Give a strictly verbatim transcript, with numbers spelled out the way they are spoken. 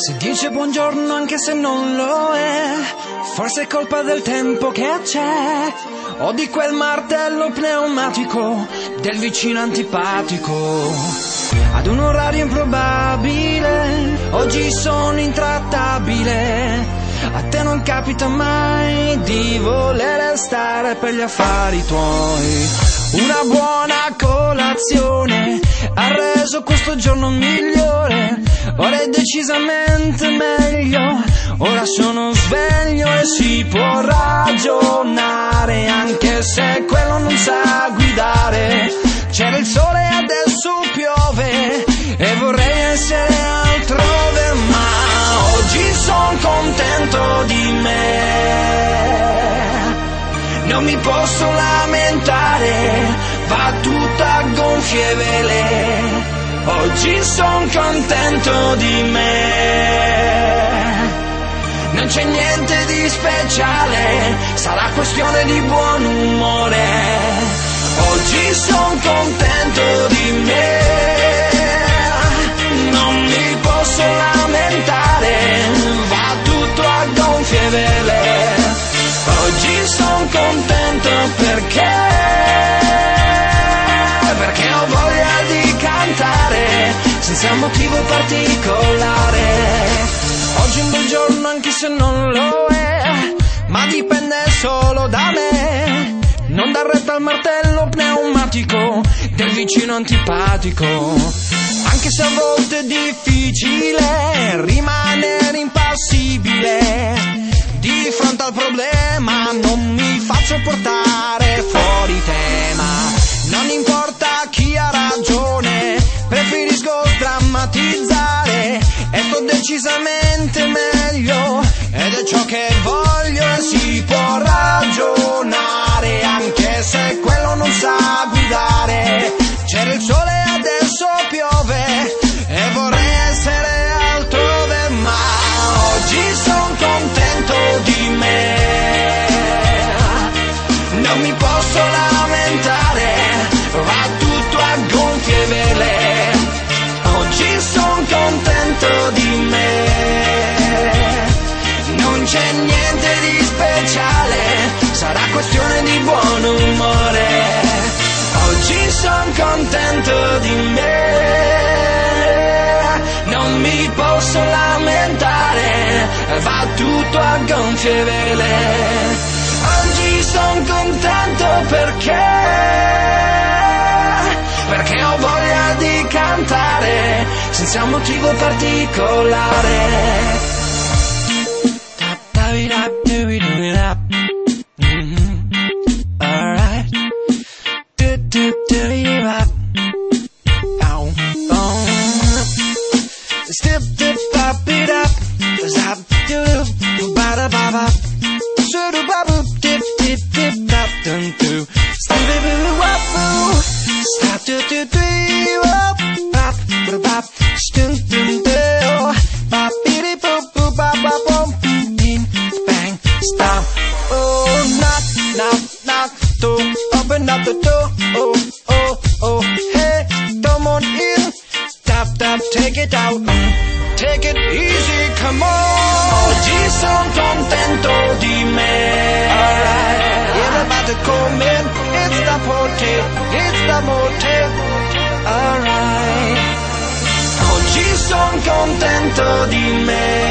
Se dice buongiorno anche se non lo è, forse è colpa del tempo che c'è, o di quel martello pneumatico del vicino antipatico. Ad un orario improbabile, oggi sono intrattabile. A te non capita mai di voler stare per gli affari tuoi. Una buona colazione ha reso questo giorno migliore. Ora è decisamente meglio, ora sono sveglio e si può ragionare, anche se quello non sa guidare. C'era il sole e adesso piove e vorrei essere altrove, ma oggi son contento di me. Non mi posso lamentare, va tutto a gonfie vele. Oggi son contento di me. Non c'è niente di speciale, sarà questione di buon umore. Oggi son contento di me. Non mi posso lamentare, va tutto a gonfie vele. Oggi son contento perché Perché ho voglia di cantare senza motivo particolare. Oggi è un bel giorno anche se non lo è, ma dipende solo da me. Non dar retta al martello pneumatico del vicino antipatico. Anche se a volte è difficile rimanere impassibile di fronte al problema, non mi faccio portare fuori tema. Non importa chi ha ragione, preferisco drammatizzare e sto decisamente meglio, ed è ciò che voglio e si può ragionare, anche se quello non sa guidare. C'era il sole e adesso piove e vorrei essere altrove, ma oggi son contento di me. Non mi posso lamentare, va tutto a gonfie vele. Oggi son contento di me. Non c'è niente di speciale, sarà questione di buon umore. Oggi son contento di me. Non mi posso lamentare, va tutto a gonfie vele. Oggi son contento perché Perché ho voglia di cantare senza un motivo particolare. Alright. Step, step, pop it up. Stop, do, ba da ba ba. Should do ba boop, dip, dip, dip, dop, dun, do. Step, boo, wop, boo. Stop, do, do, do, wop, bop, ba bop, stun, dun, do. Bop, biddy, boop, boop, bop, bop, boom, bing, bang, stop. Oh, knock, knock, knock, door, open up the door. Oh, oh, oh, hey, come on in. Stop, stop, take it out. Take it easy, come on. Oggi son contento di me. Alright, everybody come in. It's the motel, it's the motel. Alright. Oggi son contento di me.